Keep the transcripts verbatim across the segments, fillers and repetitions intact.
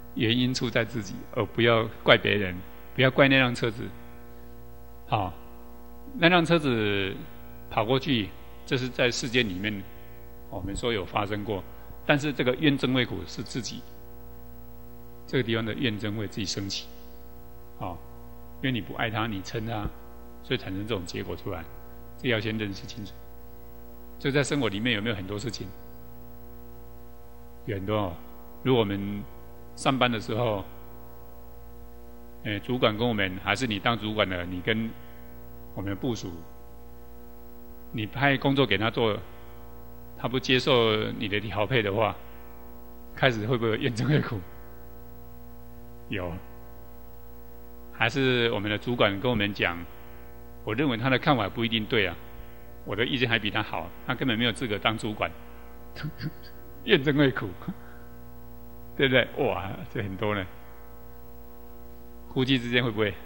原因出在自己，而不要怪别人，不要怪那辆车子。好，那辆车子跑过去，这是在世间里面我们说有发生过，但是这个怨憎会苦是自己这个地方的怨憎会自己升起。好，因为你不爱他，你嗔他，所以产生这种结果出来，这要先认识清楚。就在生活里面有没有很多事情？有很多哦。如果我们上班的时候，诶，主管跟我们，还是你当主管的，你跟我们的部属，你派工作给他做，他不接受你的调配的话，开始会不会有怨憎会苦？有。还是我们的主管跟我们讲，我认为他的看法不一定对啊，我的意见还比他好，他根本没有资格当主管，怨憎会苦，对不对？哇，这很多呢。夫妻之间会不会？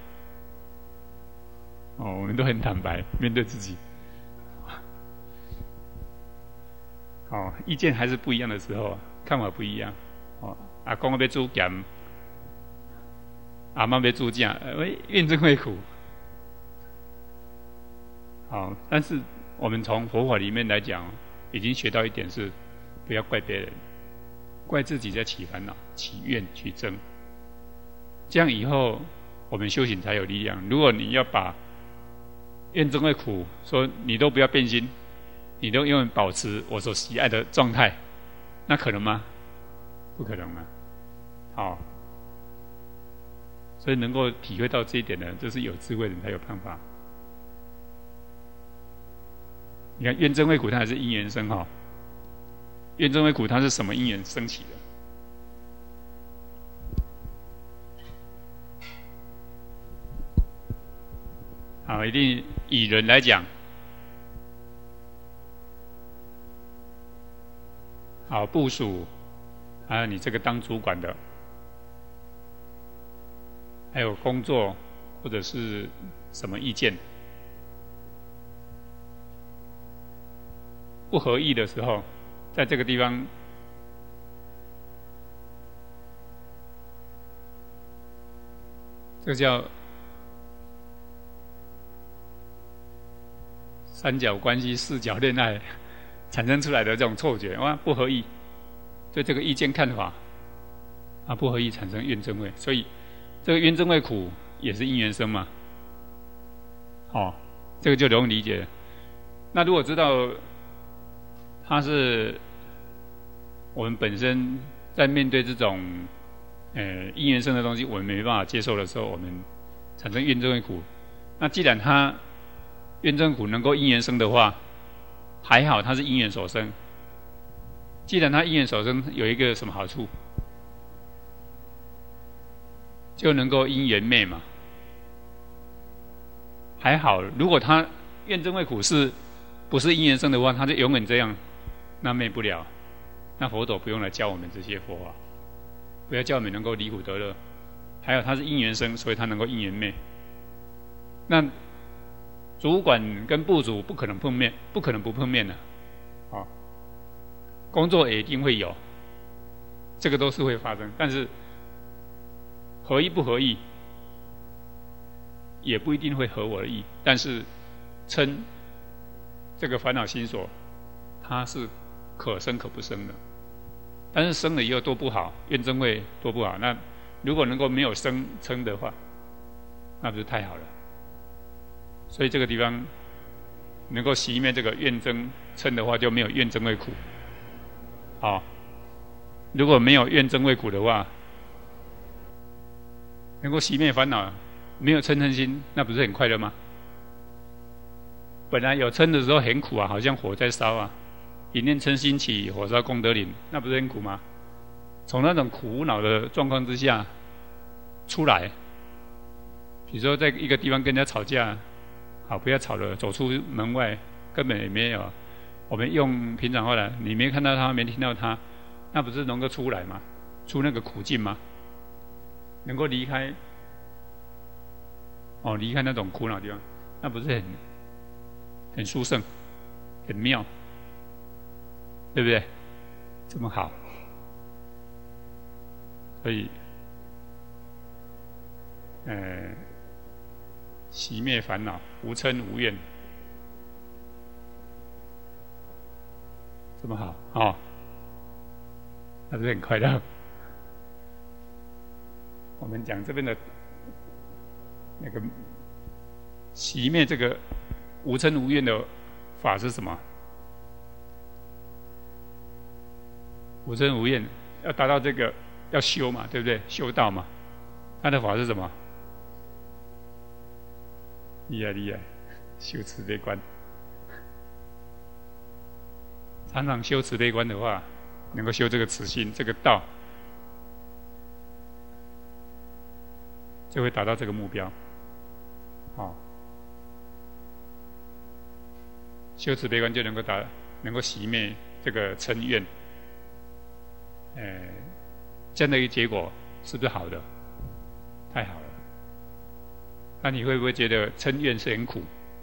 哦，我们都很坦白面对自己。哦，意见还是不一样的时候，看法不一样。哦，阿公要煮咸，阿妈要煮正，喂，怨憎会苦。好，但是我们从佛法里面来讲，已经学到一点是，不要怪别人，怪自己在起烦恼、起怨、起争。这样以后我们修行才有力量。如果你要把怨憎会苦说你都不要变心，你都永远保持我所喜爱的状态，那可能吗？不可能嘛。好，所以能够体会到这一点的，就是有智慧的人才有办法。你看怨憎会苦，它还是因缘生哈。怨憎会苦，它是什么因缘升起的？好，一定以人来讲，好部属，还有你这个当主管的，还有工作或者是什么意见不合意的时候，在这个地方，这个叫三角关系、四角恋爱产生出来的这种错觉，哇，不合意，对这个意见看法啊不合意，产生怨憎会，所以这个怨憎会苦也是因缘生嘛。哦，这个就容易理解了。那如果知道它是我们本身在面对这种呃因缘生的东西，我们没办法接受的时候，我们产生怨憎会苦。那既然它怨憎苦能够因缘生的话，还好它是因缘所生。既然它因缘所生，有一个什么好处？就能够因缘灭嘛。还好，如果它怨憎会苦是不是因缘生的话，它就永远这样，那灭不了。那佛陀不用来教我们这些佛法，不要叫我们能够离苦得乐。还有它是因缘生，所以它能够因缘灭。那主管跟部属不可能碰面，不可能不碰面的，啊，工作也一定会有，这个都是会发生。但是合意不合意，也不一定会合我的意。但是嗔这个烦恼心所，它是可生可不生的。但是生了以后多不好，怨憎会多不好。那如果能够没有生嗔的话，那不是太好了。所以这个地方能够熄灭这个怨憎嗔的话，就没有怨憎会苦。好，如果没有怨憎会苦的话，能够熄灭烦恼，没有嗔恨心，那不是很快乐吗？本来有嗔的时候很苦啊，好像火在烧啊，一念嗔心起，火烧功德林，那不是很苦吗？从那种苦恼的状况之下出来，比如说在一个地方跟人家吵架。好，不要吵了，走出门外，根本也没有。我们用平常话来，你没看到他，没听到他，那不是能够出来吗？出那个苦境吗？能够离开，哦，离开那种苦恼的地方，那不是很很殊胜，很妙，对不对？这么好，所以呃，熄灭烦恼，无嗔无怨，这么好哦，那是很快乐。我们讲这边的那个熄灭这个无嗔无怨的法是什么？无嗔无怨要达到这个要修嘛，对不对？修道嘛，他的法是什么？厉害厉害，修慈悲观。常常修慈悲观的话，能够修这个慈心，这个道，就会达到这个目标。哦，修慈悲观就能够达，能够熄灭这个嗔怨。呃，这样的一个结果是不是好的？太好了。那你会不会觉得嗔怨是很苦？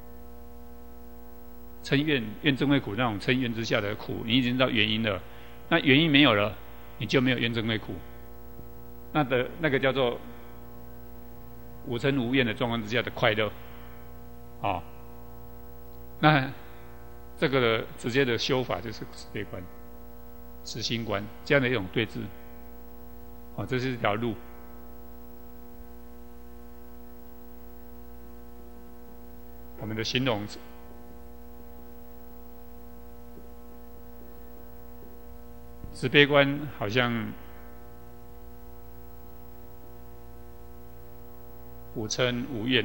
嗔怨怨憎会苦，那种嗔怨之下的苦，你已经知道原因了。那原因没有了，你就没有怨憎会苦。那的那个叫做无嗔无怨的状况之下的快乐，啊、哦，那这个的直接的修法就是慈悲观、慈心观这样的一种对峙。哦，这是一条路。我们的形容慈悲观好像无嗔无怨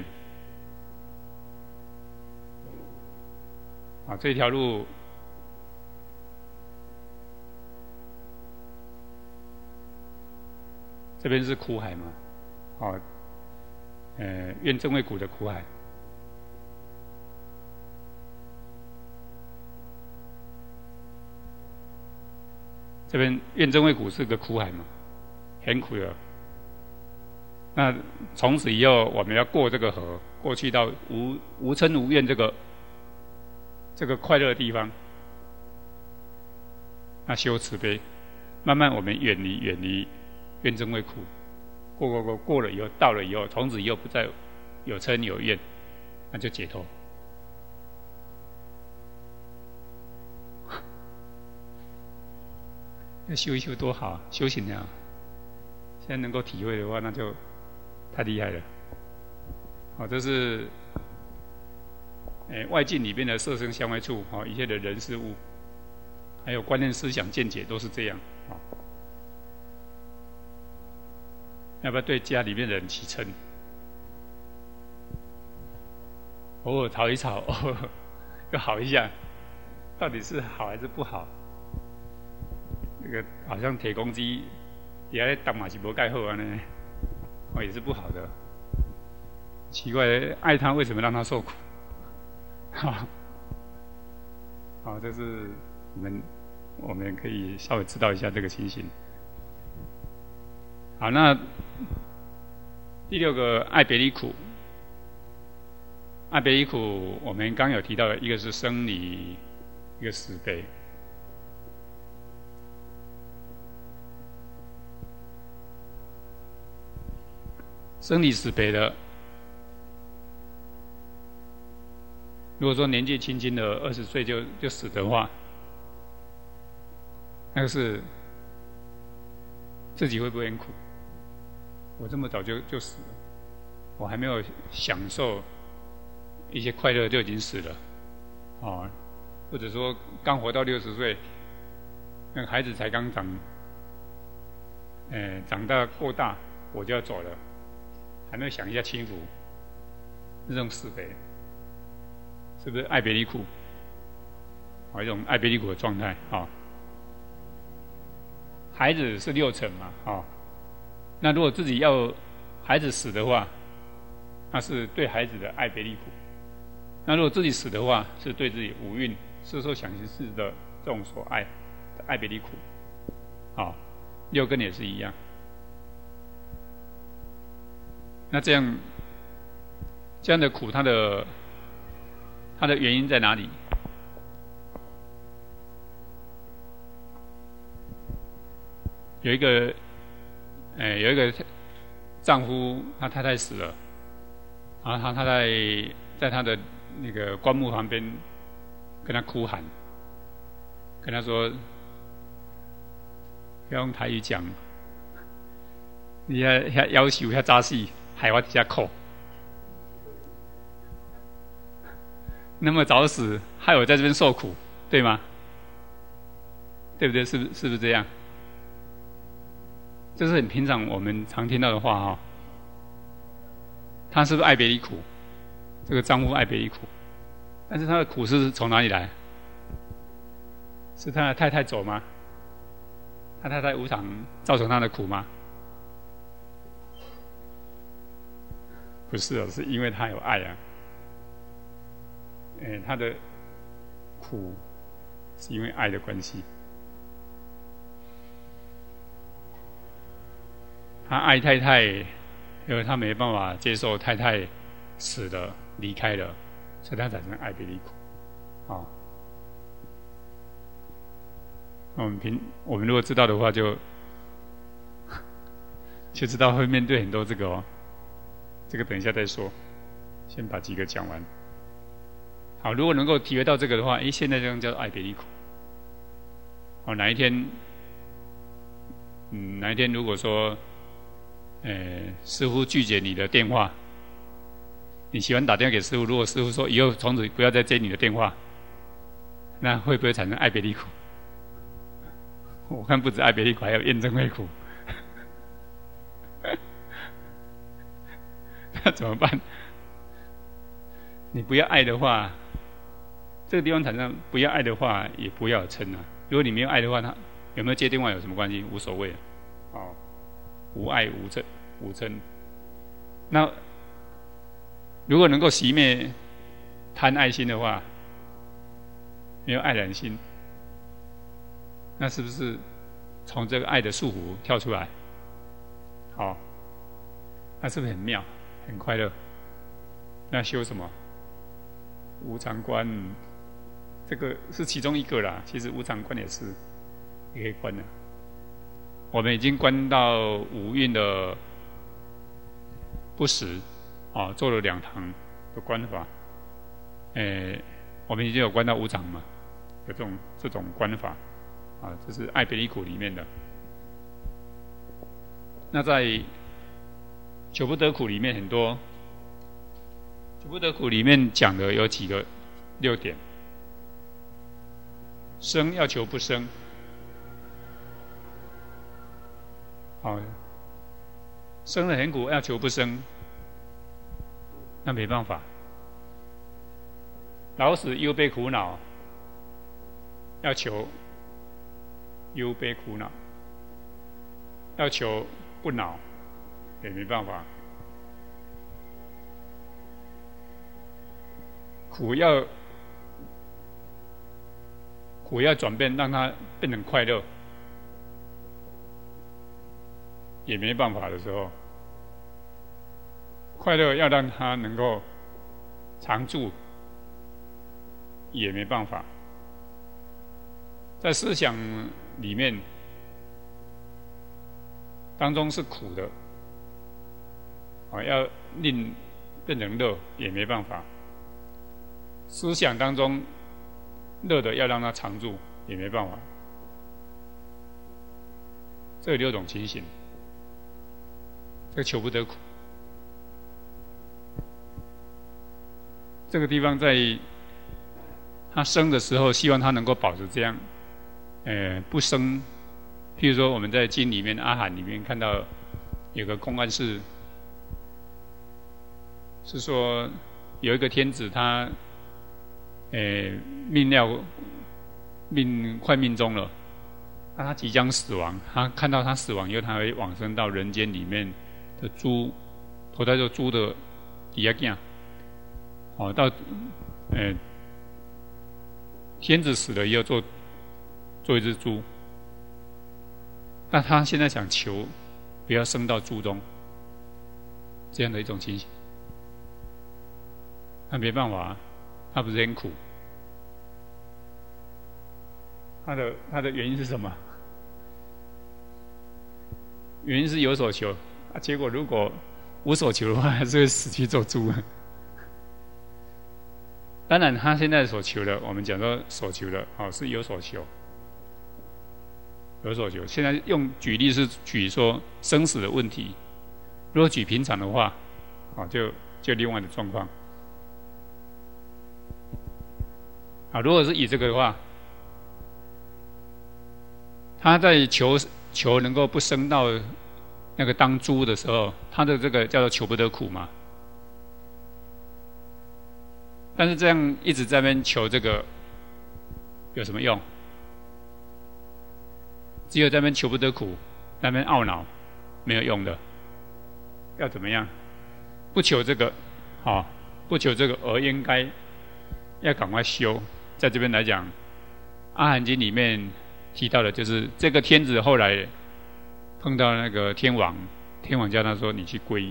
啊，这条路这边是苦海嘛，哦，呃，怨憎会苦的苦海。这边怨憎会苦是个苦海嘛，很苦的。那从此以后，我们要过这个河，过去到无无嗔无怨这个这个快乐的地方，那修慈悲，慢慢我们远离远离怨憎会苦，过过过过了以后，到了以后，从此以后不再有嗔有怨，那就解脱。要修一修多好，修行啊！现在能够体会的话，那就太厉害了。好，这是诶、欸、外境里面的色声香味触，好，一切的人事物，还有观念思想见解都是这样。好，要不要对家里面的人起嗔？偶尔吵一吵，偶尔又好一下，到底是好还是不好？这个好像铁公鸡底下当马是无盖好啊呢，哦也是不好的。奇怪，爱他为什么让他受苦？好，好，这是我们我们可以稍微知道一下这个情形。好，那第六个爱别离苦，爱别离苦，我们刚有提到的一个是生离，一个死悲。生离死别的，如果说年纪轻轻的二十岁就就死的话，那个是自己会不会很苦？我这么早就就死了，我还没有享受一些快乐就已经死了，哦，或者说刚活到六十岁，那个孩子才刚长，呃，长大够大，我就要走了。还没有想一下轻浮，这种死悲，是不是爱别离苦？啊，一种爱别离苦的状态啊。孩子是六成嘛，啊，那如果自己要孩子死的话，那是对孩子的爱别离苦；那如果自己死的话，是对自己五蕴色受想行识的这种所爱的爱别离苦。啊，六根也是一样。那这样，这样的苦，它的它的原因在哪里？有一个，呃，有一个丈夫他太太死了，然后他太太在他的那个棺木旁边跟他哭喊，跟他说要用台语讲，你遐遐要求遐早死，害我底下哭，那么早死，害我在这边受苦，对吗？对不对？是不是不是这样？这是很平常我们常听到的话哈、哦。他是不是爱别离苦？这个丈夫爱别离苦，但是他的苦是从哪里来？是他的太太走吗？他太太无常造成他的苦吗？不是哦，是因为他有爱啊。哎，他的苦是因为爱的关系。他爱太太，因为他没办法接受太太死了离开了，所以他产生爱别离苦。啊、哦，我们平我们如果知道的话就，就知道会面对很多这个哦。这个等一下再说，先把几个讲完。好，如果能够体会到这个的话，诶，现在这样叫做爱别离苦。好，哪一天，嗯，哪一天如果说，呃，师父拒绝你的电话，你喜欢打电话给师父，如果师父说以后从此不要再接你的电话，那会不会产生爱别离苦？我看不止爱别离苦，还有怨憎会苦。那怎么办？你不要爱的话，这个地方产生不要爱的话，也不要嗔啊。如果你没有爱的话，他有没有接电话有什么关系？无所谓。哦，无爱无嗔无嗔。那如果能够熄灭贪爱心的话，没有爱染心，那是不是从这个爱的束缚跳出来？好、哦，那是不是很妙？很快乐。那修什么？无常观，这个是其中一个啦。其实无常观也是，也可以观的。我们已经观到五蕴的不实，啊，做了两堂的观法。诶，我们已经有观到无常嘛，有这种这种观法，啊，这是爱别离苦里面的。那在求不得苦里面很多，求不得苦里面讲的有几个六点：生要求不生，好，生了很苦要求不生，那没办法。老死忧悲苦恼，要求忧悲苦恼，要求不恼。也没办法，苦要苦要转变，让它变成快乐，也没办法的时候，快乐要让它能够常住，也没办法。在思想里面当中是苦的。啊，要令变成乐也没办法。思想当中乐的要让它常住也没办法。这六种情形，这个求不得苦。这个地方在他生的时候，希望他能够保持这样，呃，不生。譬如说，我们在经里面阿含里面看到有个公案是。是说有一个天子他，诶、呃、命料命快命中了，那他即将死亡，他看到他死亡以后，他会往生到人间里面的猪，投胎做猪的底下囝，好到，诶、呃、天子死了以后做做一只猪，那他现在想求不要生到猪中，这样的一种情形。那没办法，他不是很苦。他的他的原因是什么？原因是有所求， 啊，结果如果无所求的话，还是会死去做猪。当然，他现在所求的，我们讲说所求的，哦，是有所求，有所求。现在用举例是举说生死的问题，如果举平常的话，哦，就就另外的状况。啊，如果是以这个的话，他在求求能够不生到那个当猪的时候，他的这个叫做求不得苦嘛。但是这样一直在那边求这个有什么用？只有在那边求不得苦，在那边懊恼，没有用的。要怎么样？不求这个，好、哦，不求这个，而应该要赶快修。在这边来讲，《阿含经》里面提到的就是这个天子后来碰到那个天王，天王叫他说：“你去皈，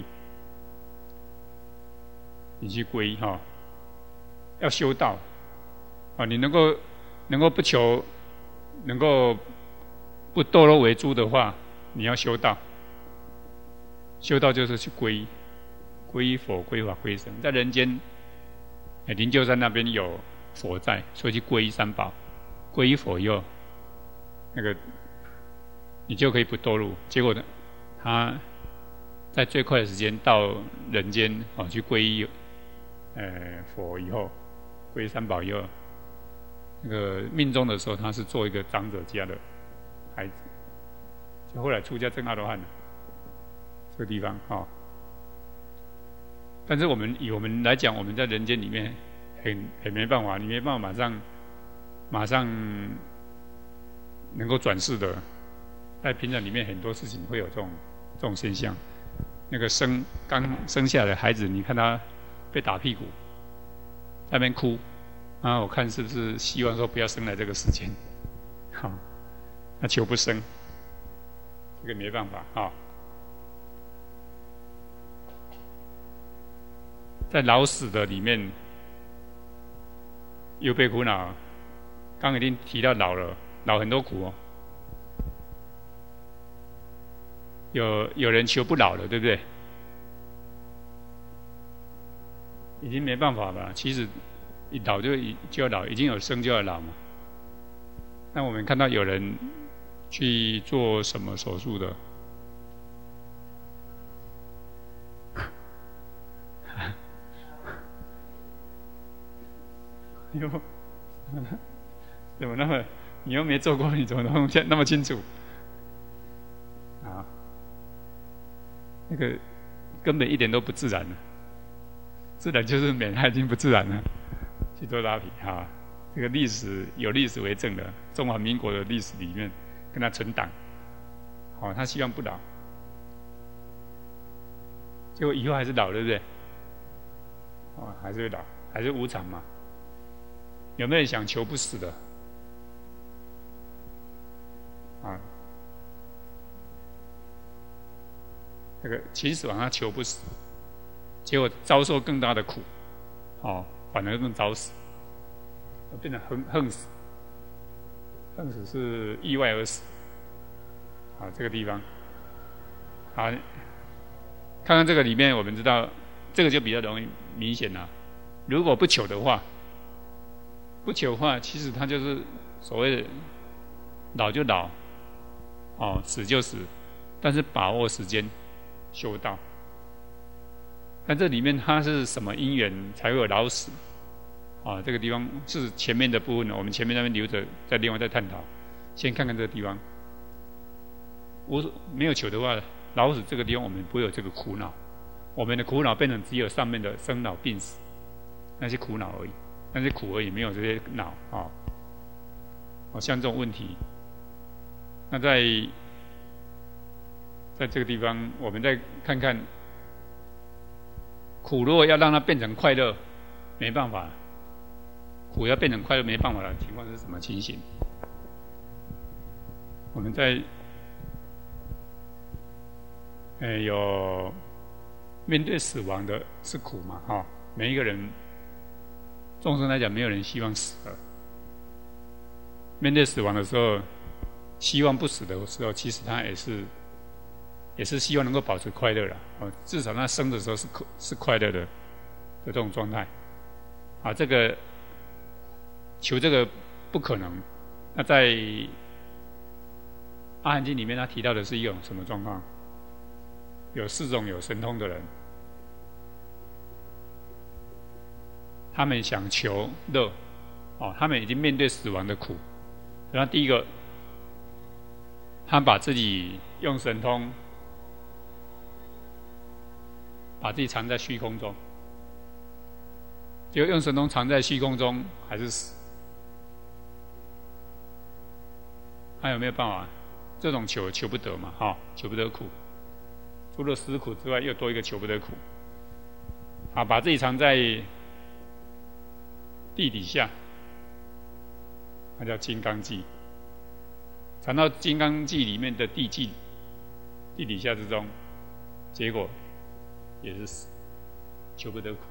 你去皈哈。哦”要修道啊！你能够能够不求，能够不堕落为猪的话，你要修道。修道就是去皈皈依佛、皈法、皈僧。在人间，灵鹫山那边有佛在，所以去皈依三宝。皈依佛以后，那个你就可以不堕入。结果呢，他在最快的时间到人间啊，去皈依呃佛以后。皈依三宝以后，那个命中的时候，他是做一个长者家的孩子，就后来出家证阿罗汉了。这个地方啊、哦，但是我们以我们来讲，我们在人间里面很很没办法，你没办法马上马上能够转世的，在平常里面很多事情会有这种这种现象。那个生刚生下来的孩子，你看他被打屁股。在那边哭，啊，我看是不是希望说不要生来这个世间，好，他求不生，这个没办法啊。在老死的里面，又被苦恼，刚刚已经提到老了，老很多苦哦。有有人求不老了，对不对？已经没办法了，其实一老就就要老，已经有生就要老嘛。那我们看到有人去做什么手术的，哟，怎么那么你又没做过，你怎么能那么清楚？啊，那个根本一点都不自然了。自然就是美，它已经不自然了。去做拉皮哈，这个历史有历史为证的，中华民国的历史里面跟他存档，好、哦，他希望不老，结果以后还是老，对不对？哦，还是会老，还是无常嘛。有没有人想求不死的？啊，这个秦始皇他求不死。结果遭受更大的苦，哦，反而更早死，变成横横死。横死是意外而死。啊，这个地方，好，看看这个里面，我们知道这个就比较容易明显了。如果不求的话，不求的话，其实它就是所谓的老就老，哦，死就死，但是把握时间修道。但这里面它是什么因缘才会有老死？啊，这个地方是前面的部分，我们前面那边留着，再另外再探讨。先看看这个地方，我没有求的话，老死这个地方我们不会有这个苦恼，我们的苦恼变成只有上面的生老病死，那些苦恼而已，那些苦而已，没有这些恼啊。哦，像这种问题，那在在这个地方，我们再看看。苦如果要让它变成快乐，没办法。苦要变成快乐没办法的情况是什么情形？我们在，呃，有面对死亡的是苦嘛？哈、哦，每一个人，众生来讲，没有人希望死了。面对死亡的时候，希望不死的时候，其实他也是也是希望能够保持快乐啦，哦，至少他生的时候是是快乐的的这种状态。啊，这个求这个不可能。那在《阿含经》里面，他提到的是一种什么状况？有四种有神通的人，他们想求乐，哦，他们已经面对死亡的苦。然后第一个，他把自己用神通把自己藏在虚空中，结果用神通藏在虚空中还是死。他有没有办法？这种求求不得嘛，哈、哦，求不得苦。除了死苦之外，又多一个求不得苦。啊，把自己藏在地底下，那叫金刚际。藏到金刚际里面的地际、地底下之中，结果也是死，求不得苦。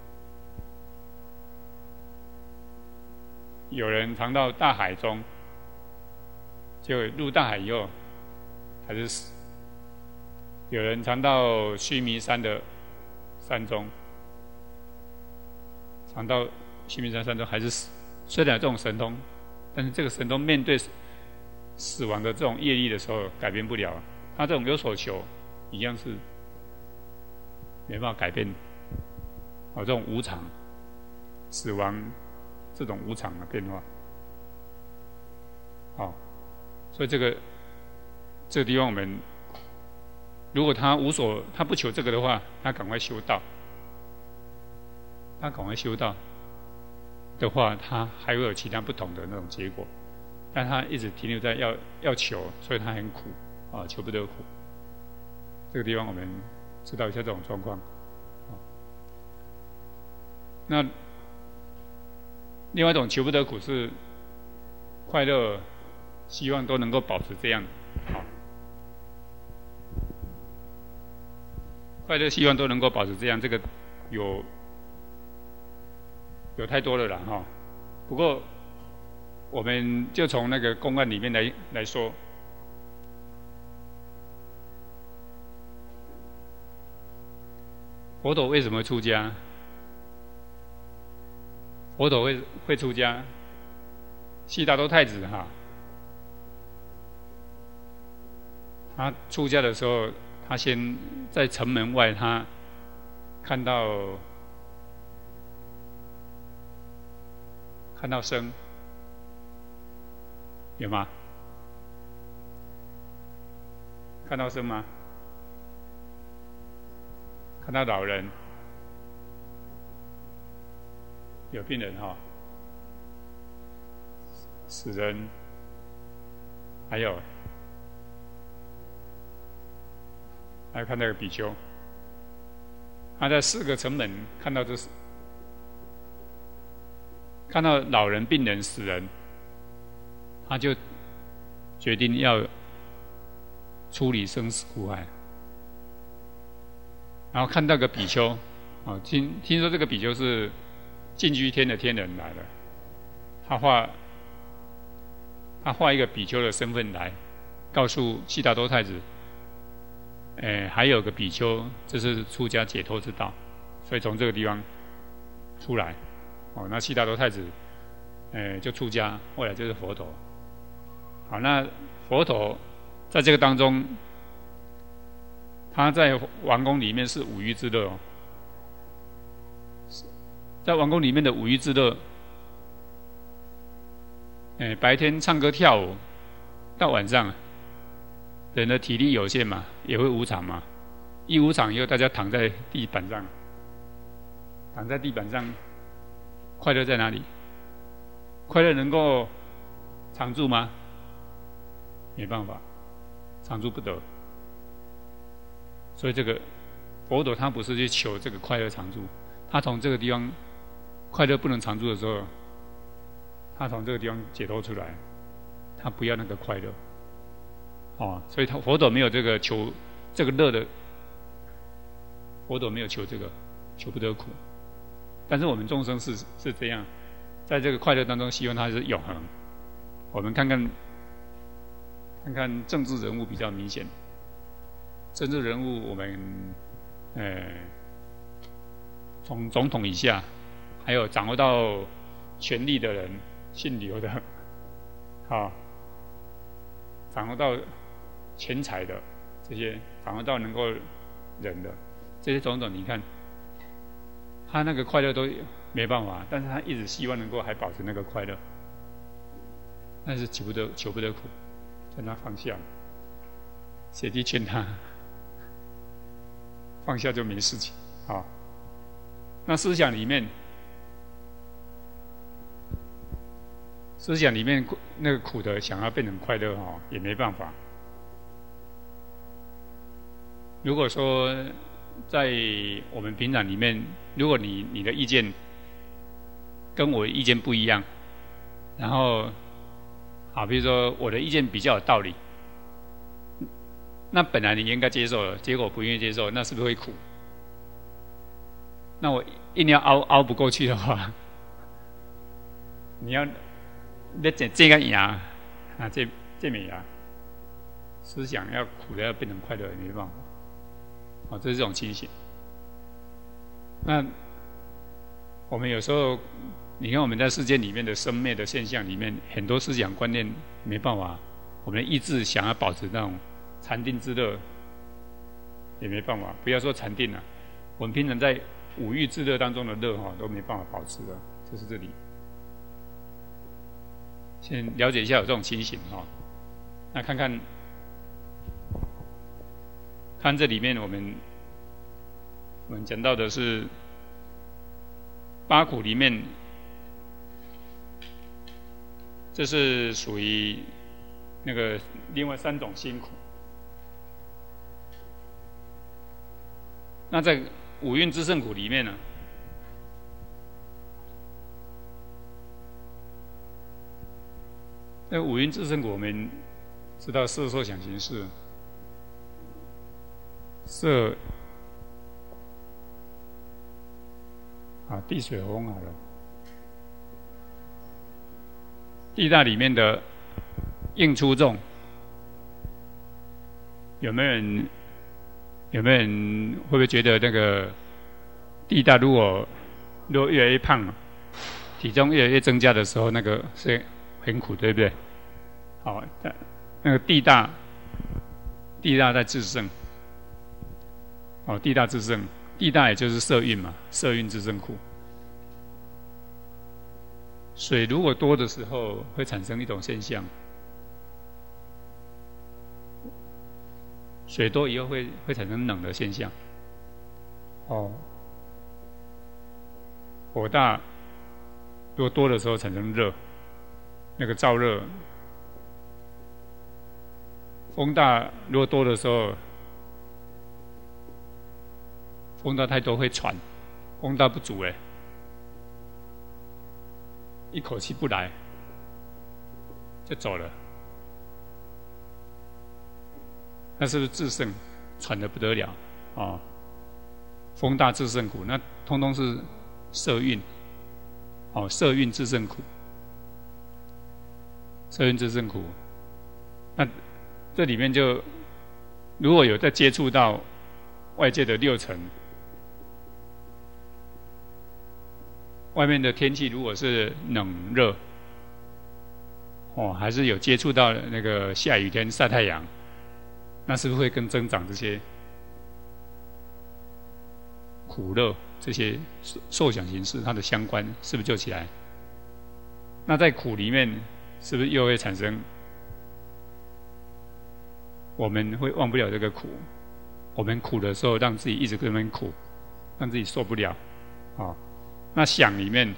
有人藏到大海中，结果入大海以后还是死。有人藏到须弥山的山中，藏到须弥山山中还是死。虽然有这种神通，但是这个神通面对死亡的这种业力的时候改变不了。他这种有所求，一样是没办法改变。哦，这种无常、死亡这种无常的变化。好、哦，所以这个这个地方我们。如果他无所，他不求这个的话，他赶快修道。他赶快修道的话，他还会有其他不同的那种结果。但他一直停留在要要求，所以他很苦啊，求不得苦。这个地方我们知道一下这种状况。那另外一种求不得苦是快乐，希望都能够保持这样。好。快乐希望都能够保持这样，这个有有太多了啦哈。不过，我们就从那个公案里面来来说，佛陀为什么会出家？佛陀会会出家，悉达多太子哈，他出家的时候。他先在城门外，他看到看到生，有吗？看到生吗？看到老人，有病人哈、哦，死人，还有。还有看到一个比丘，他在四个城门看到这，看到老人、病人、死人，他就决定要处理生死苦海。然后看到个比丘，啊，听听说这个比丘是净居天的天人来的，他画他画一个比丘的身份来，告诉悉达多太子。诶，还有个比丘，这是出家解脱之道，所以从这个地方出来，哦，那悉达多太子，诶，就出家，后来就是佛陀。好，那佛陀在这个当中，他在王宫里面是五欲之乐哦，在王宫里面的五欲之乐，诶，白天唱歌跳舞，到晚上。人的体力有限嘛，也会无常嘛。一无常以后，大家躺在地板上，躺在地板上，快乐在哪里？快乐能够常住吗？没办法，常住不得。所以这个佛陀他不是去求这个快乐常住，他从这个地方快乐不能常住的时候，他从这个地方解脱出来，他不要那个快乐。哦，所以他佛陀没有这个求这个乐的，佛陀没有求这个，求不得苦。但是我们众生是是这样，在这个快乐当中，希望它是永恒。我们看看看看政治人物比较明显， 政治人物，我们呃从总统以下，还有掌握到权力的人，姓刘的，啊，掌握到钱财的这些，掌握到能够忍的这些种种，你看，他那个快乐都没办法，但是他一直希望能够还保持那个快乐，但是求不得求不得苦，叫他放下。姐弟劝他放下就没事情啊。那思想里面，思想里面那个苦的想要变成快乐哈，也没办法。如果说在我们平常里面，如果你你的意见跟我的意见不一样，然后好，比如说我的意见比较有道理。那本来你应该接受了，结果不愿意接受，那是不是会苦？那我硬要凹凹不过去的话，你要你这这个牙啊，这这枚牙，思想要苦的要变成快乐，也没办法。哦，这是这种情形。那我们有时候，你看我们在世界里面的生灭的现象里面，很多思想观念没办法，我们的意志想要保持那种禅定之乐，也没办法。不要说禅定了、啊，我们平常在五欲之乐当中的乐哈都没办法保持的，就是这里。先了解一下有这种情形哈，那看看看这里面我们我们讲到的是八苦里面，这是属于那个另外三种辛苦。那在五蕴之胜苦里面呢，那五蕴之胜苦我们知道色受想行识，色啊地水火风好了，地大里面的应出众，有没有人？有没有人会不会觉得那个地大如果如果越来越胖，体重越来越增加的时候，那个是很苦，对不对？好，那个地大，地大在自胜，哦，地大自胜，地大也就是色蕴嘛，色蕴自胜苦。水如果多的时候，会产生一种现象。水多以后会会产生冷的现象，哦，火大如果多的时候产生热，那个燥热；风大如果多的时候，风大太多会喘，风大不足哎，一口气不来就走了。那是不是自胜，喘得不得了啊、哦？风大自胜苦，那通通是色蕴，哦，色蕴自胜苦，色蕴自胜苦。那这里面就如果有在接触到外界的六尘，外面的天气如果是冷热，哦，还是有接触到那个下雨天晒太阳。那是不是会跟增长这些苦乐这些受想行识它的相关，是不是就起来？那在苦里面，是不是又会产生我们会忘不了这个苦？我们苦的时候，让自己一直跟他们苦，让自己受不了啊、哦。那想里面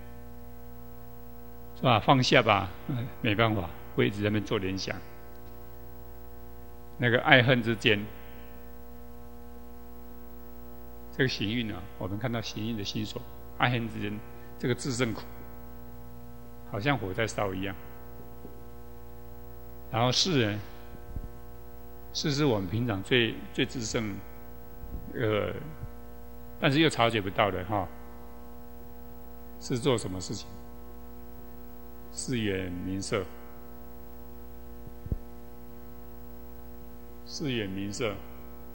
是吧？放下吧，没办法，会一直在那边做联想。那个爱恨之间，这个行运啊，我们看到行运的心所，爱恨之间，这个自胜苦，好像火在烧一样。然后事呢，事是我们平常最最自胜，呃，但是又察觉不到的哈。是做什么事情？事远名色。事远名色，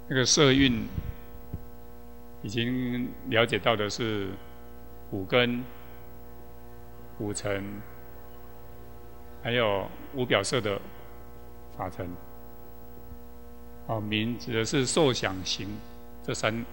那个色蕴已经了解到的是五根、五尘，还有无表色的法尘。哦，名指的是受想行这三。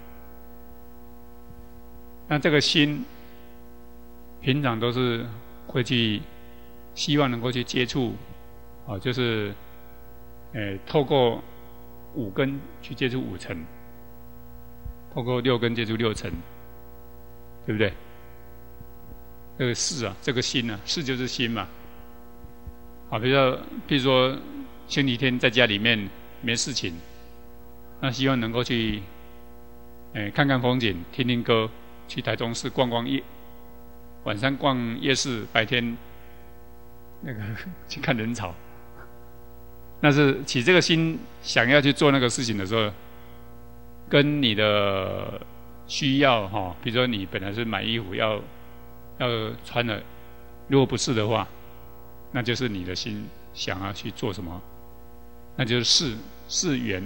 那这个心，平常都是会去希望能够去接触，哦，就是，诶，透过五根去接触五尘，透过六根接触六尘，对不对？这个事啊，这个心啊，事就是心嘛。好，比如说，比如说星期天在家里面没事情，那希望能够去，诶，看看风景，听听歌。去台中市逛逛夜，晚上逛夜市，白天那个去看人潮。那是起这个心想要去做那个事情的时候，跟你的需要哈，比如说你本来是买衣服要要穿的，如果不是的话，那就是你的心想要去做什么，那就是事事缘，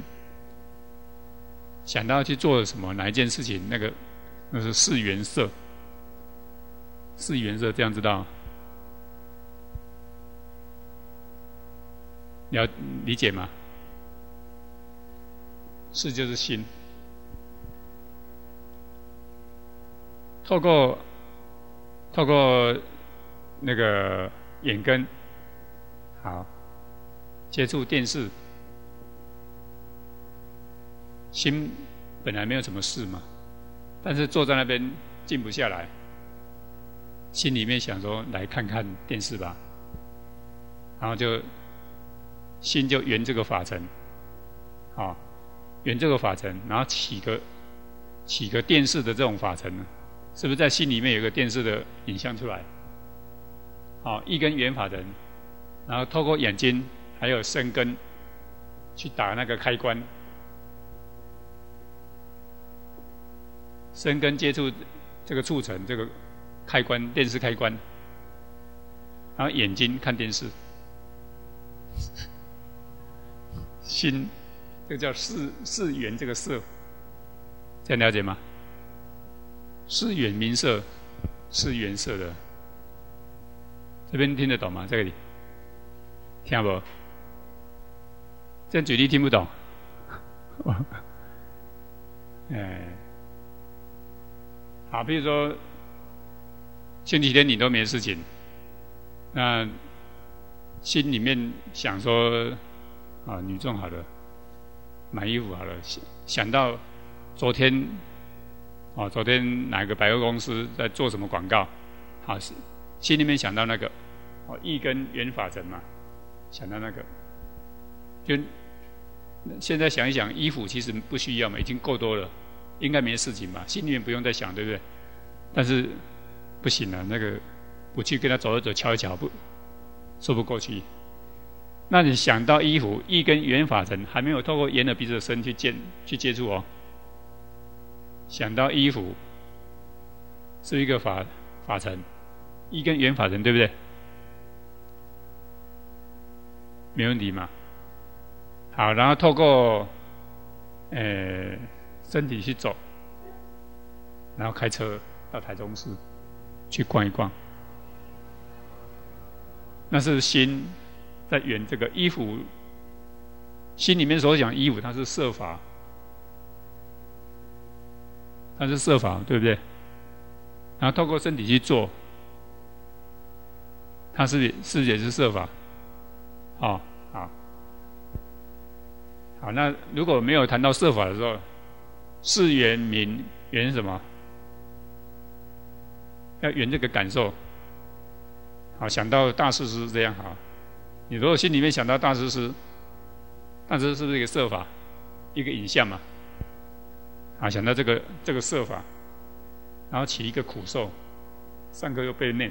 想到要去做什么哪一件事情，那个。那是四缘色，四缘色这样知道？了理解吗？事就是心，透过透过那个眼根，好接触电视，心本来没有什么事嘛。但是坐在那边静不下来，心里面想说来看看电视吧，然后就心就缘这个法尘，啊，缘这个法尘，然后起个起个电视的这种法尘呢，是不是在心里面有个电视的影像出来？好，一根缘法尘，然后透过眼睛还有身根去打那个开关。身根接触这个触尘，这个开关，电视开关，然后眼睛看电视，心，这个叫视视缘，这个色，这样了解吗？视缘名色，视缘色的，这边听得懂吗？这里听不？这样举例听不懂，哎。好，比如说前几天你都没事情，那心里面想说啊，女众好了，买衣服好了，想到昨天啊，昨天哪个百货公司在做什么广告，好，心里面想到那个哦，一根缘法尘嘛，想到那个，就现在想一想，衣服其实不需要嘛，已经够多了。应该没事情吧，心里面不用再想，对不对？但是不行了，那个不去跟他走一走、瞧一瞧，不说不过去。那你想到衣服一根缘法尘，还没有透过眼耳鼻舌身去接去接触哦。想到衣服是一个法法尘，一根缘法尘，对不对？没问题嘛。好，然后透过呃。身体去走，然后开车到台中市去逛一逛，那是心在缘这个衣服，心里面所想衣服，它是色法，它是色法，对不对？然后透过身体去做，它是是不是也是色法？好，好，好。那如果没有谈到色法的时候，是缘名缘什么？要缘这个感受。好，想到大师师这样好。你如果心里面想到大师师，大师师是不是一个色法，一个影像嘛？好，想到这个这个色法，然后起一个苦受，上课又被念，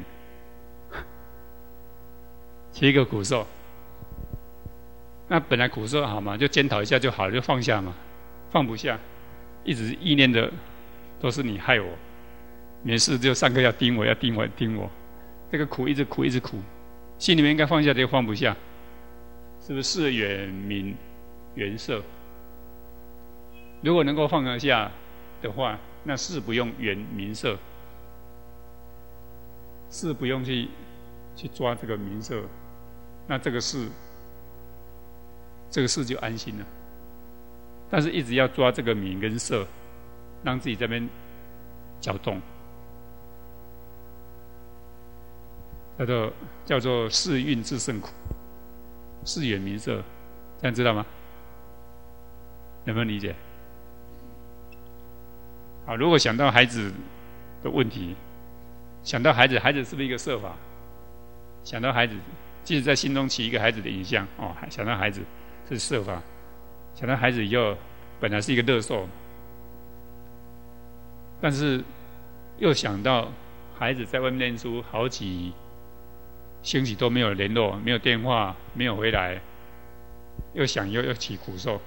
起一个苦受。那本来苦受好嘛，就检讨一下就好了，就放下嘛，放不下。一直意念的都是你害我，没事就上课要盯我，要盯我，盯我，这个苦一直苦一直苦，心里面应该放下，就放不下，是不是？是缘名缘色， 如果能够放得下的话，那事不用缘名色，事不用去去抓这个名色，那这个事，这个事就安心了。但是一直要抓这个名跟色，让自己这边搅动，叫做叫做世运自胜苦，世缘名色，这样知道吗？能不能理解？好，如果想到孩子的问题，想到孩子，孩子是不是一个色法？想到孩子，即使在心中起一个孩子的影像，哦，想到孩子是色法，想到孩子以后本来是一个乐受，但是又想到孩子在外面念书好几星期都没有联络，没有电话，没有回来，又想又又起苦受。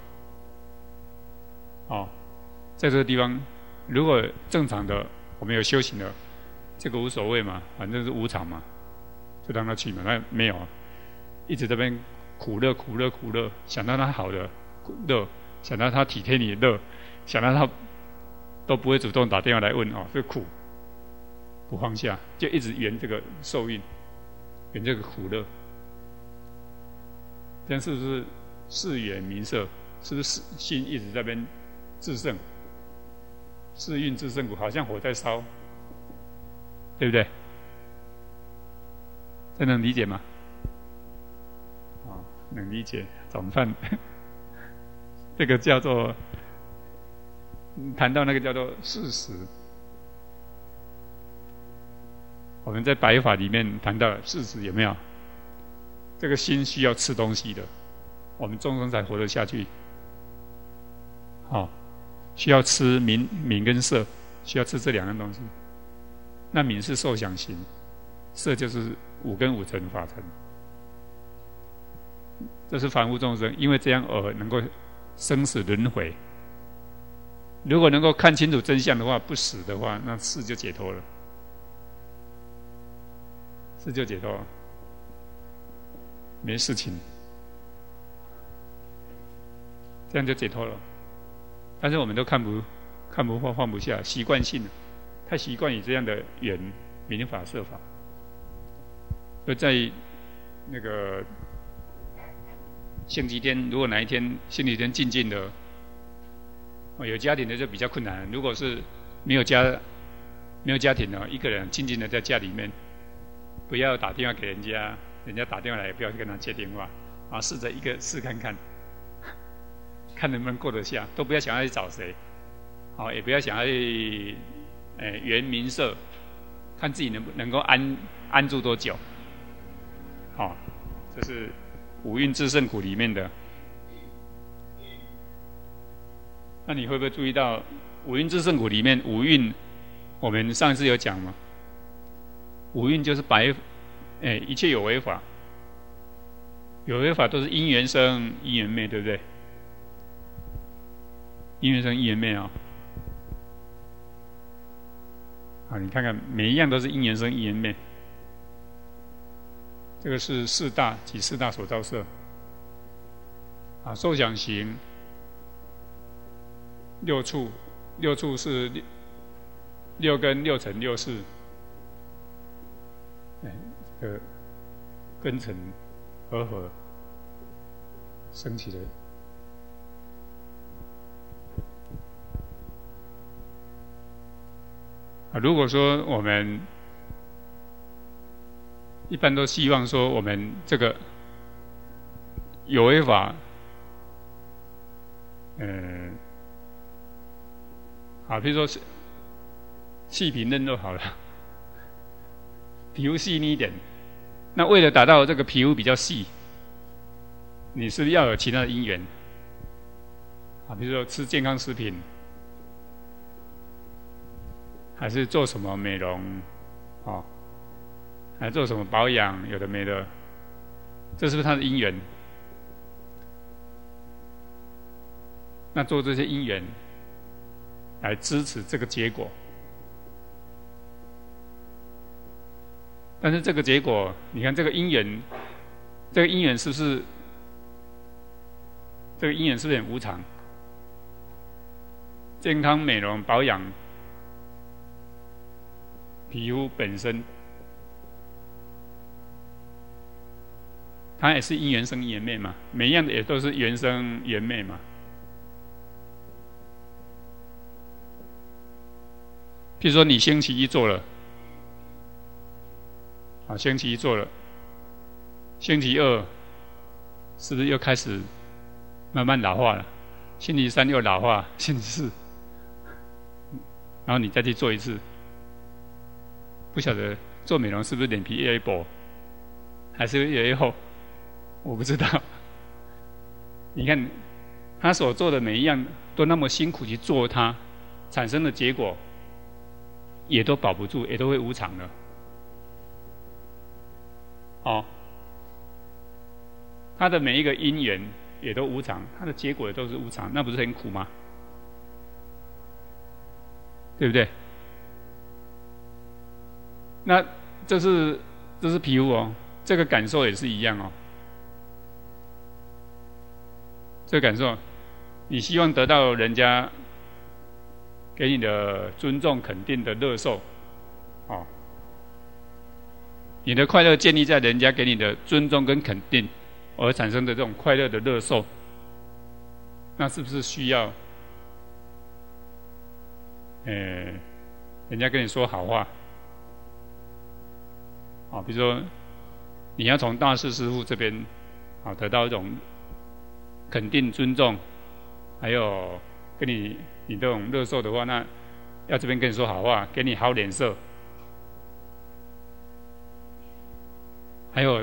哦，在这个地方，如果正常的我们有修行的，这个无所谓嘛，反正是无常嘛，就让他去嘛。那没有，一直这边苦乐苦乐苦乐，想到他好的乐，想到他体贴你的乐，想到他都不会主动打电话来问哦，这个苦不放下，就一直圆这个受孕，圆这个苦乐，这样是不是世缘名色？是不是心一直在那边自胜？世运自胜苦，好像火在烧，对不对？这能理解吗？哦，能理解，总算这个叫做谈到那个叫做事实。我们在白法里面谈到事实，有没有？这个心需要吃东西的，我们众生才活得下去。好、哦，需要吃名名跟色，需要吃这两样东西。那名是受想行，色就是五根五尘法尘。这是凡夫众生，因为这样而能够生死轮回。如果能够看清楚真相的话，不死的话，那事就解脱了，事就解脱了，没事情，这样就解脱了。但是我们都看不看不破放不下，习惯性了，太习惯于这样的缘名法色法，所以在那个星期天，如果哪一天星期天静静的，哦，有家庭的就比较困难。如果是没有家没有家庭的，一个人静静的在家里面，不要打电话给人家，人家打电话来也不要去跟他接电话，啊，试着一个试看看。看能不能过得下，都不要想要去找谁，好，也不要想要去，呃，圆名色，看自己能不能够安安住多久，好，这是五蕴自胜苦里面的。那你会不会注意到五蕴自胜苦里面五蕴，我们上一次有讲吗？五蕴就是白，哎，一切有为法，有为法都是因缘生因缘灭，对不对？因缘生因缘灭啊！啊，你看看每一样都是因缘生因缘灭。这个是四大及四大所造色。啊，受想行六处，六处是六六根六尘六识，哎，这个根尘合合升起的。如果说我们一般都希望说我们这个有为法，呃，好，比如说细皮嫩肉好了，皮肤细腻一点，那为了达到这个皮肤比较细，你是不是要有其他的因缘？啊，比如说吃健康食品。还是做什么美容，哦，还做什么保养，有的没的，这是不是他的因缘？那做这些因缘来支持这个结果，但是这个结果，你看这个因缘，这个因缘是不是？这个因缘是不是很无常？ 健康美容保养皮肤本身，它也是因缘生缘灭嘛，每一样的也都是缘生缘灭嘛。譬如说你星期一做了，啊，星期一做了，星期二是不是又开始慢慢老化了？星期三又老化，星期四，然后你再去做一次，不晓得做美容是不是脸皮越来越薄，还是越来越厚？我不知道。你看他所做的每一样都那么辛苦去做它，产生的结果也都保不住，也都会无常的。哦，他的每一个因缘也都无常，他的结果也都是无常，那不是很苦吗？对不对？那这是这是皮肤哦，这个感受也是一样哦。这个感受，你希望得到人家给你的尊重、肯定的乐受，哦，你的快乐建立在人家给你的尊重跟肯定而产生的这种快乐的乐受，那是不是需要，呃，人家跟你说好话？啊，比如说你要从大师师父这边啊得到一种肯定、尊重，还有跟你你这种乐受的话，那要这边跟你说好话，给你好脸色，还有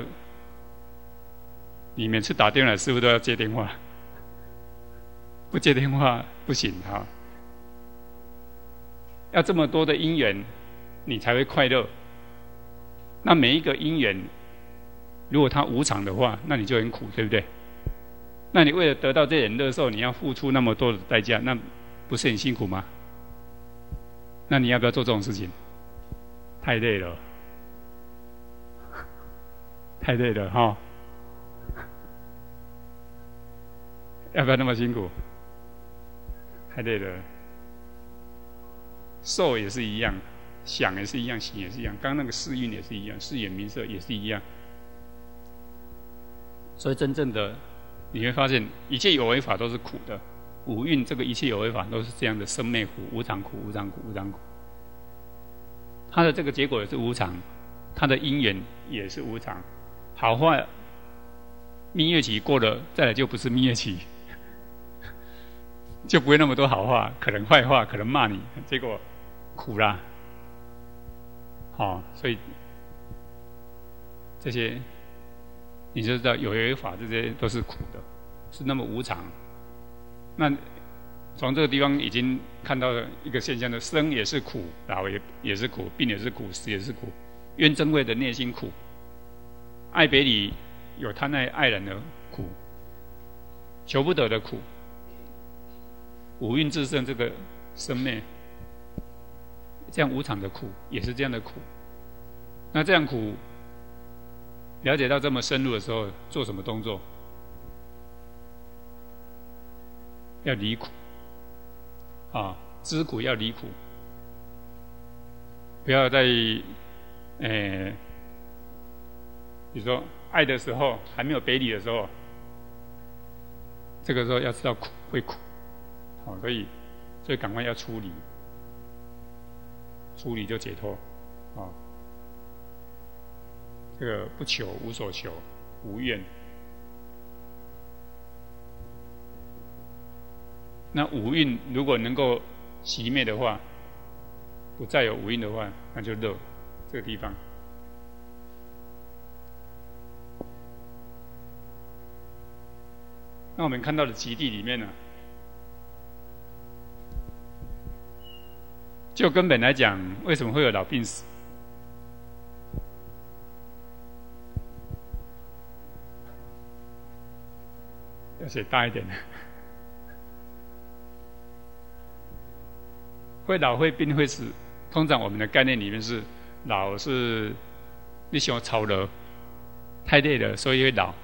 你每次打电话师父都要接电话，不接电话不行哈。要这么多的因缘，你才会快乐。那每一个因缘，如果它无常的话，那你就很苦，对不对？那你为了得到这点乐受，你要付出那么多的代价，那不是很辛苦吗？那你要不要做这种事情？太累了，太累了哈、哦！要不要那么辛苦？太累了。受也是一样，想也是一样，行也是一样。刚刚那个世运也是一样，世眼名色也是一样。所以真正的你会发现，一切有为法都是苦的。五蕴这个一切有为法都是这样的生灭苦、无常苦、无常苦、无常苦。它的这个结果也是无常，它的因缘也是无常。好坏蜜月期过了，再来就不是蜜月期，就不会那么多好话，可能坏话，可能骂你，结果苦啦。好、哦，所以这些你就知道有为法这些都是苦的，是那么无常。那从这个地方已经看到了一个现象的：生也是苦，老也也是苦，病也是苦，死也是苦。冤憎会的内心苦，爱别离有贪爱爱人的苦，求不得的苦，五蕴自胜这个生灭，这样无常的苦也是这样的苦。那这样苦了解到这么深入的时候，做什么动作？要离苦啊，知苦要离苦，不要在呃，比如说爱的时候还没有别离的时候，这个时候要知道苦会苦，好，所以所以赶快要出离，出离就解脱啊。这个不求，无所求，无怨。那五蕴如果能够熄灭的话，不再有五蕴的话，那就乐这个地方。那我们看到的极地里面呢，就根本来讲，为什么会有老病死？要写大一点的。会老会病会死，通常我们的概念里面是老是你想操劳太累了，所以会老。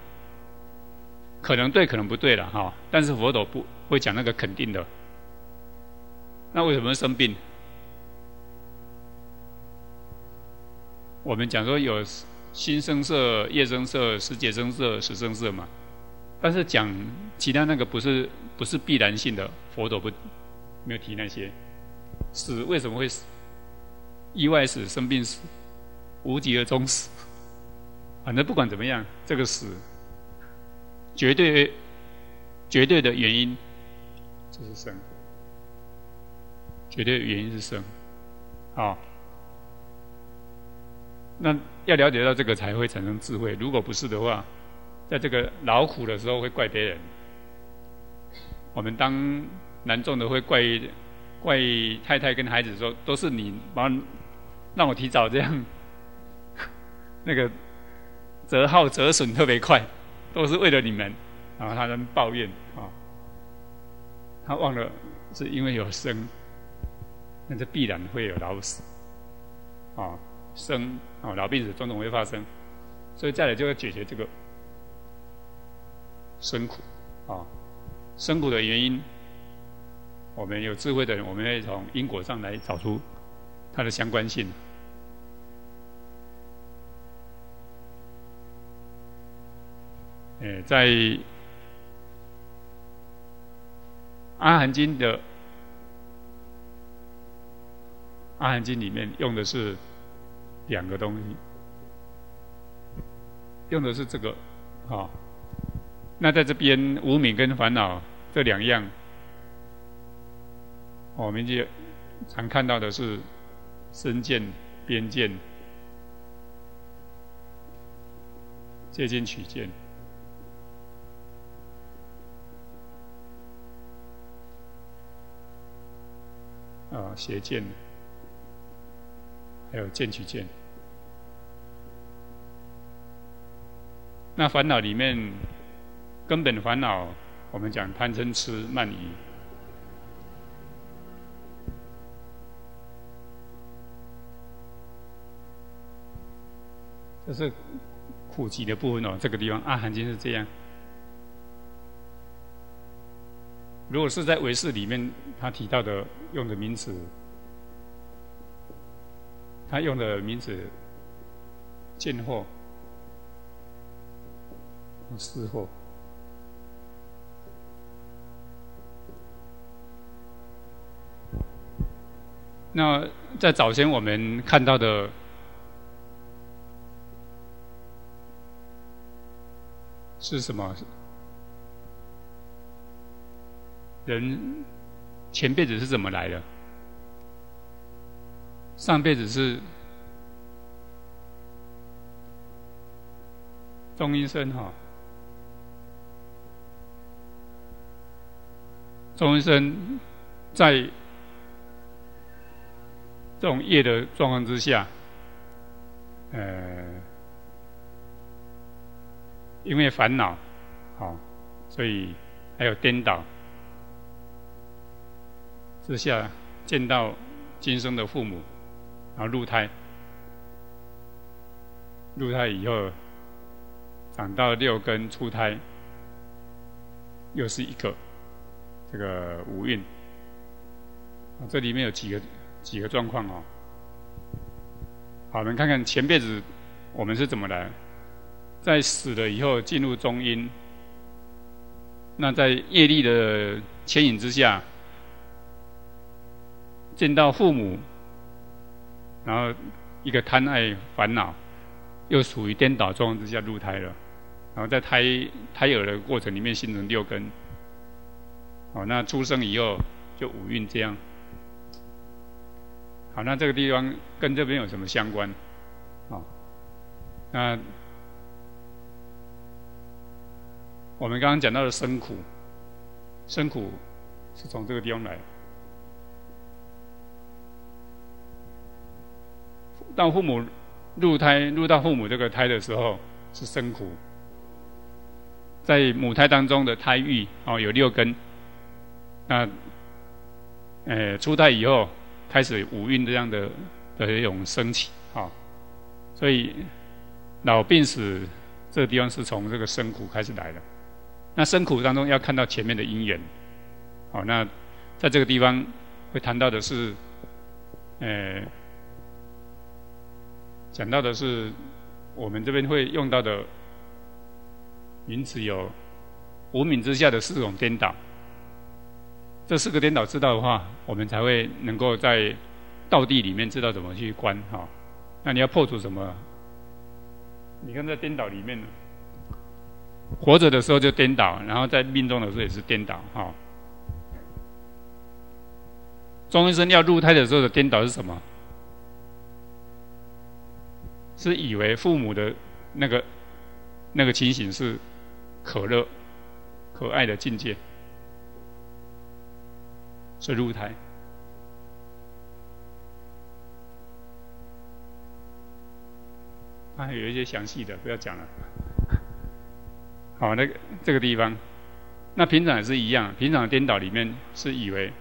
可能对，可能不对了哈。但是佛陀不会讲那个肯定的， 那为什么会生病？我们讲说有心生色、业生色、时节生色、时生色嘛，但是讲其他那个不是不是必然性的，佛陀不没有提那些。死为什么会死？意外死、生病死、无疾而终死，反正不管怎么样，这个死绝对绝对的原因就是生，绝对的原因是生，好。那要了解到这个才会产生智慧，如果不是的话，在这个劳苦的时候会怪别人。我们当男众的会怪怪太太跟孩子说，都是你把让我提早这样，那个折耗折损特别快，都是为了你们，然后他在抱怨啊，他忘了是因为有生，那这必然会有老死啊。生啊，老病死种种会发生，所以再来就要解决这个生苦啊，生苦的原因，我们有智慧的人，我们会从因果上来找出它的相关性。呃，在《阿含经》的《阿含经》里面用的是两个东西，用的是这个，好。那在这边无明跟烦恼这两样，我们就常看到的是身见、边见、借见取见。啊，邪见，还有见取见。那烦恼里面，根本烦恼，我们讲贪嗔痴慢疑。这是苦集的部分哦。这个地方阿含经是这样。如果是在唯识里面，他提到的用的名词，他用的名词见惑、识惑。那在早先我们看到的是什么？人前辈子是怎么来的？上辈子是中阴身哈，中阴身在这种业的状况之下，呃，因为烦恼，好，所以还有颠倒之下，见到今生的父母，然后入胎，入胎以后长到六根出胎，又是一个这个五蕴。这里面有几个几个状况哦。好，我们看看前辈子我们是怎么来，在死了以后进入中阴，那在业力的牵引之下，见到父母，然后一个贪爱烦恼，又属于颠倒状况之下入胎了，然后在胎胎儿的过程里面形成六根，好，那出生以后就五蕴这样。好，那这个地方跟这边有什么相关？好，那我们刚刚讲到的生苦，生苦是从这个地方来。当父母入胎入到父母这个胎的时候是生苦，在母胎当中的胎域哦有六根，那呃出胎以后开始五蕴这样的的一种升起啊、哦，所以老病死这个地方是从这个生苦开始来的。那生苦当中要看到前面的因缘，好、哦，那在这个地方会谈到的是，呃，讲到的是我们这边会用到的名词有无名之下的四种颠倒。这四个颠倒知道的话，我们才会能够在道地里面知道怎么去观哈。那你要破除什么？你看在颠倒里面，活着的时候就颠倒，然后在命中的时候也是颠倒哈。钟医生要入胎的时候的颠倒是什么？是以为父母的那个那个情形是可乐、可爱的境界，所以入胎。它还有一些详细的，不要讲了。好，那个这个地方，那平常也是一样，平常的颠倒里面是以为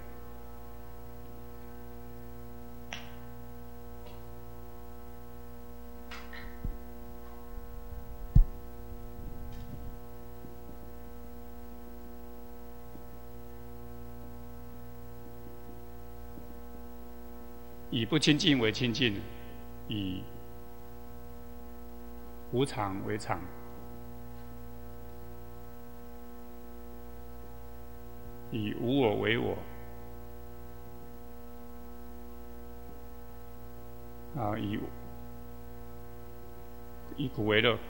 以不清净为清净，以无常为常，以无我为我，啊，以以苦为乐。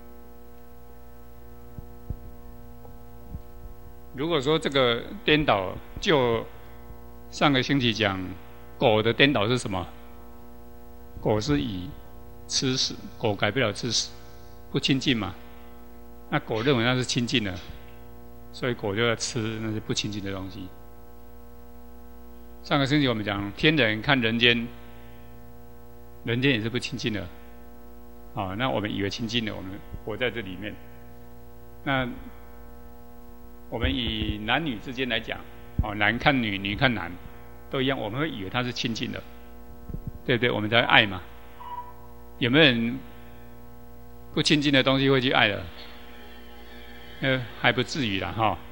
如果说这个颠倒，就上个星期讲狗的颠倒是什么？狗是以吃屎，狗改不了吃屎，不清净嘛。那狗认为那是清净的，所以狗就要吃那些不清净的东西。上个星期我们讲天人看人间，人间也是不清净的。啊，那我们以为清净的，我们活在这里面。那我们以男女之间来讲，哦，男看女，女看男，都一样，我们会以为他是清净的，对不对？我们才会爱嘛。有没有人不清净的东西会去爱的？呃，还不至于啦，哈。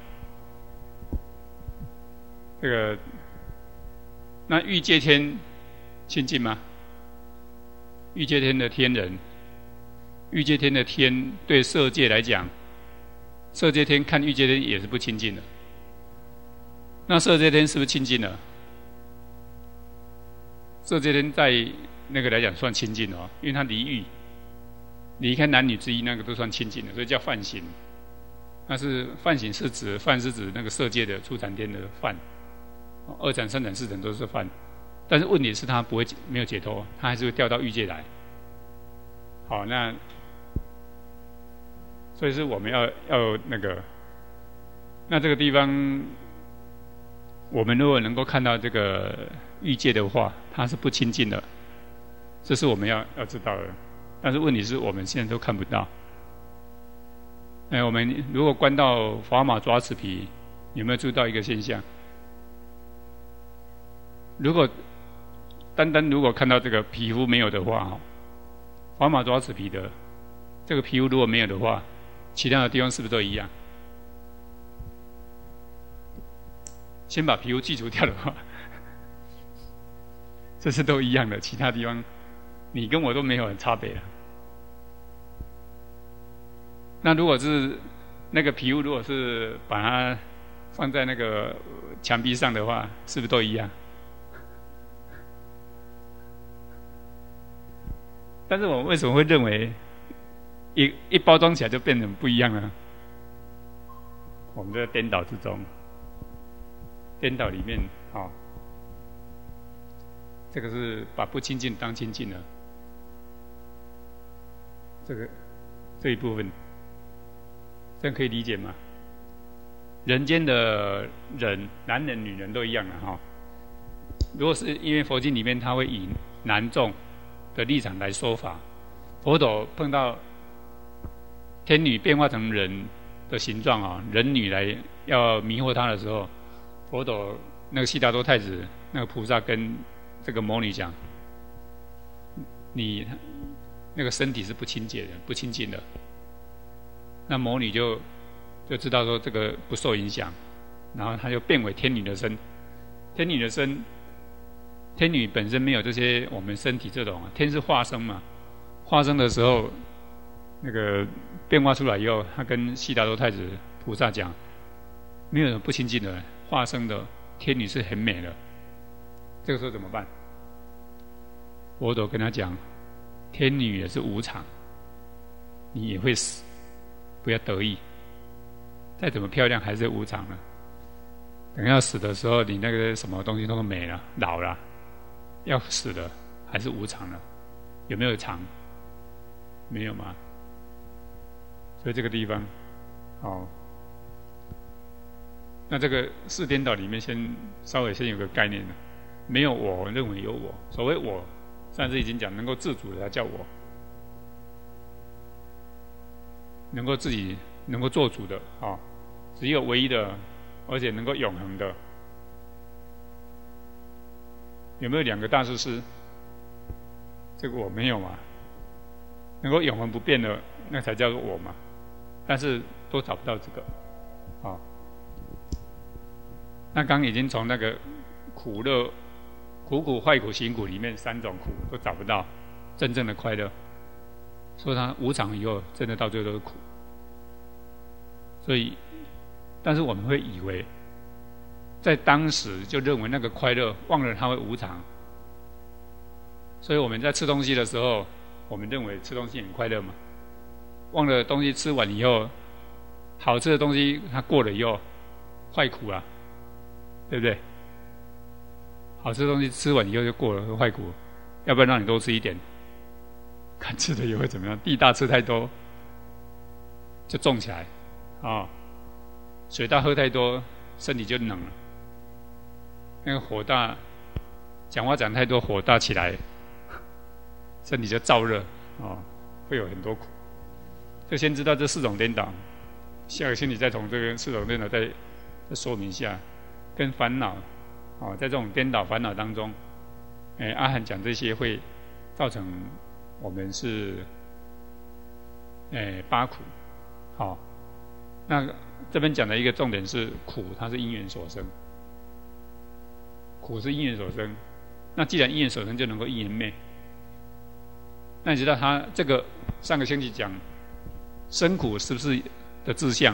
这个，那欲界天清净吗？欲界天的天人，欲界天的天对色界来讲，色界天看欲界天也是不清净的。那色界天是不是清净的？色界天在那个来讲算清净哦，因为它离欲，离开男女之一那个都算清净的，所以叫梵行。那是梵行是指梵是指那个色界的初禅天的梵，二禅、三禅、四禅都是梵。但是问题是他不会没有解脱，他还是会掉到欲界来。好，那所以是我们要要那个，那这个地方，我们如果能够看到这个欲界的话，它是不清净的。这是我们要要知道的，但是问题是我们现在都看不到。哎，我们如果观到砝码抓齿皮，有没有注意到一个现象？如果单单如果看到这个皮肤没有的话，砝码抓齿皮的这个皮肤如果没有的话，其他的地方是不是都一样？先把皮肤去除掉的话，这是都一样的，其他地方你跟我都没有很差别了。那如果是那个皮肤，如果是把它放在那个墙壁上的话，是不是都一样？但是我们为什么会认为一一包装起来就变成不一样呢？我们在颠倒之中，颠倒里面，好、哦，这个是把不清净当清净了，这个这一部分，这样可以理解吗？人间的人，男人、女人都一样的哈、哦。如果是因为佛经里面，他会以男众的立场来说法，佛陀碰到天女变化成人的形状啊，人女来要迷惑他的时候，佛陀那个悉达多太子那个菩萨跟这个魔女讲，你那个身体是不清洁的，不清净的。那魔女就就知道说这个不受影响，然后她就变为天女的身， 天女的身，天女本身没有这些我们身体这种啊，天是化生嘛，化生的时候，那个变化出来以后，他跟悉达多太子菩萨讲，没有人不亲近的，化生的天女是很美的。这个时候怎么办？佛陀跟他讲，天女也是无常，你也会死，不要得意。再怎么漂亮还是无常的。等要死的时候，你那个什么东西都没了，老了，要死了还是无常的。有没有常？没有嘛。所以这个地方，哦，那这个四颠倒里面先稍微先有个概念的，没有我认为有我。所谓我，上次已经讲，能够自主的，它叫我；能够自己能够做主的，哦，只有唯一的，而且能够永恒的。有没有两个大师师？这个我没有嘛。能够永恒不变的，那才叫做我嘛。但是都找不到这个，啊、哦。那刚已经从那个苦乐、苦苦、坏苦、行苦里面三种苦都找不到真正的快乐，说它无常以后，真的到最后都是苦。所以，但是我们会以为，在当时就认为那个快乐，忘了它会无常。所以我们在吃东西的时候，我们认为吃东西很快乐嘛，忘了东西吃完以后，好吃的东西它过了以后，坏苦啊，对不对？好吃的东西吃完以后就过了，坏苦，要不然让你多吃一点，看吃的也会怎么样？地大吃太多，就重起来啊、哦；水大喝太多，身体就冷了。那个火大，讲话讲太多，火大起来，身体就燥热啊、哦，会有很多苦。就先知道这四种颠倒，下个星期再从这个四种颠倒再再说明一下，跟烦恼啊，在这种颠倒烦恼当中，哎，阿含讲这些会造成我们是哎八苦，好，那这边讲的一个重点是苦，它是因缘所生，苦是因缘所生，那既然因缘所生，就能够因缘灭。那你知道他这个上个星期讲生苦是不是的志向？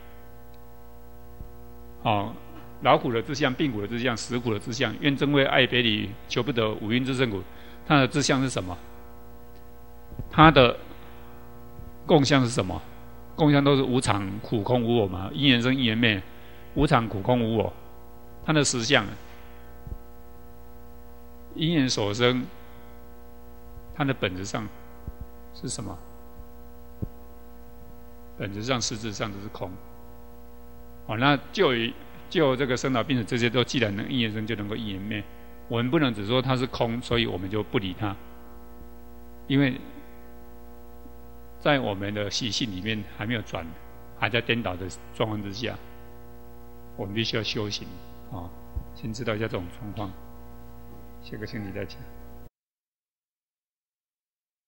哦，劳苦的志向、病苦的志向、死苦的志向、愿憎恶爱别离求不得五蕴之生苦，他的志向是什么？他的共相是什么？共相都是无常、苦、空、无我嘛，因缘生，因缘灭，无常、苦、空、无我，他的实相，因缘所生，它的本质上是什么？本质上、实质上都是空。好，那就于就这个生老病死这些都既然能因缘生，就能够因缘灭。我们不能只说它是空，所以我们就不理它，因为在我们的习性里面还没有转，还在颠倒的状况之下，我们必须要修行啊，先知道一下这种状况，下个星期再讲。